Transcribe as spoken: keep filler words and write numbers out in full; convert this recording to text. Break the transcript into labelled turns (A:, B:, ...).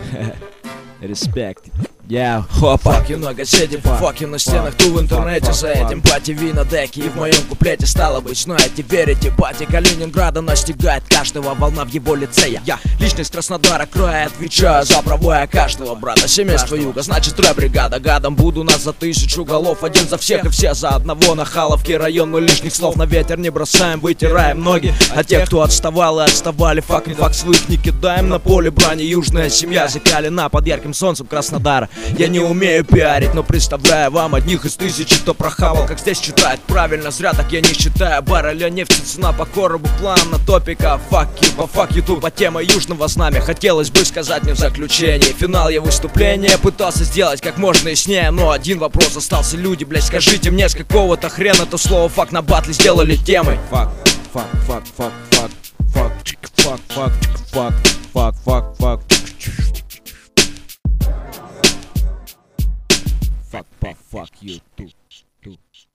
A: Респект. Я хопа.
B: Факи на газете, факи на стенах, ту в интернете. За этим пати ви на деке. И в моем куплете стало быть, знаете, верите, пати Калининграда настигает каждого, волна в его лице. Я, я личность Краснодара края, отвечаю за правое каждого брата. Семейство юга, значит рэп бригада. Гадом буду нас за тысячу голов. Один за всех и все за одного. На Халовке район, но лишних слов на ветер не бросаем, вытираем ноги. А те, кто отставал и отставали, фак и фак своих не кидаем. На поле брани южная семья закалена под ярким солнцем Краснодара. Я не умею пиарить, но представляю вам одних из тысячи, кто прохавал, как здесь читает правильно. Зря так я не считаю. Барреля нефти, цена по коробу, план на топика. Фак по фак ютуба, тема южного знамя. Хотелось бы сказать мне в заключении. Финал я выступления пытался сделать как можно яснее, но один вопрос остался. Люди, блять, скажите мне, с какого-то хрена то слово фак на батле сделали темой?
A: Фак, фак, фак, фак, фак, фак, фак, фак, фак, фак, фак, фак. Fuck, fuck, fuck you too, too.